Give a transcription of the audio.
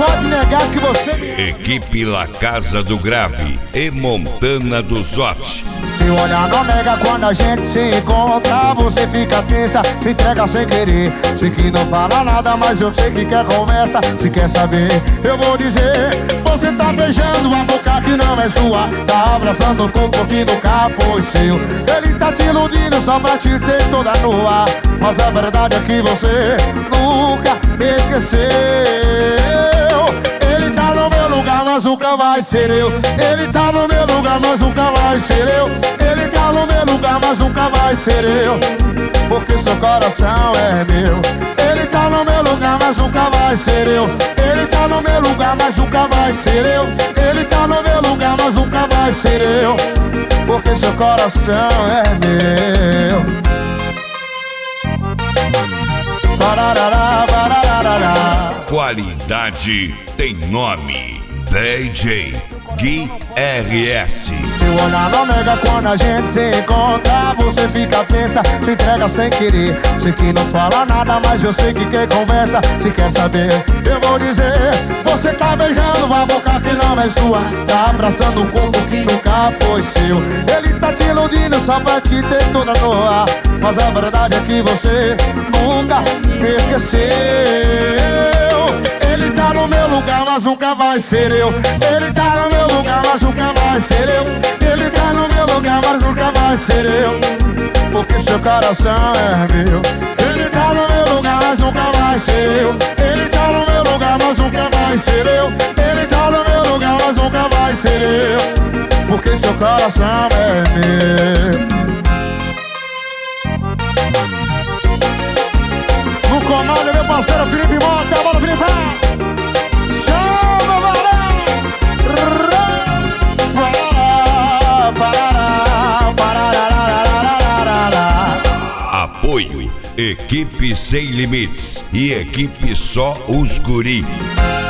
pode negar que você me... Equipe La Casa do Grave e Montana do Zote. Se olhar não nega quando a gente se encontra. Você fica tensa, se entrega sem querer. Sei que não fala nada, mas eu sei que quer conversa. Se quer saber, eu vou dizer. Você tá beijando a boca que não é sua. Tá abraçando o corpo que nunca foi seu. Ele tá te iludindo só pra te ter toda nua. Mas a verdade é que você nunca me esqueceu. Ele tá no meu lugar, mas nunca vai ser eu. Ele tá no meu lugar, mas nunca vai ser eu. Ele tá no meu lugar, mas nunca vai ser eu. Porque seu coração é meu. Ele tá no meu lugar, mas nunca vai ser eu. Ele tá no meu lugar, mas nunca vai ser eu. Ele tá no meu lugar, mas nunca vai ser eu. Porque seu coração é meu. Barará, barará. Qualidade tem nome. DJ Gui RS. Se o olhar não nega quando a gente se encontra. Você fica tensa, se entrega sem querer. Sei que não fala nada, mas eu sei que quer conversa. Se quer saber, eu vou dizer. Você tá beijando uma boca que não é sua. Tá abraçando um corpo que nunca foi seu. Ele tá te iludindo só pra te ter toda nua. Mas a verdade é que você nunca me esqueceu. Ele tá no meu lugar, mas nunca vai ser eu. Ele tá no meu lugar, mas nunca vai ser eu. Ele tá no meu lugar, mas nunca vai ser eu. Porque seu coração é meu. Ele tá no meu lugar, mas nunca vai ser eu. Ele tá no meu lugar, mas nunca vai ser eu. Ele tá no meu lugar, mas nunca vai ser eu. Porque seu coração é meu. No comando, meu parceiro Felipe Mota. Bora, Felipe! Chama, varão! Apoio Equipe Sem Limites e Equipe Só Os Guri.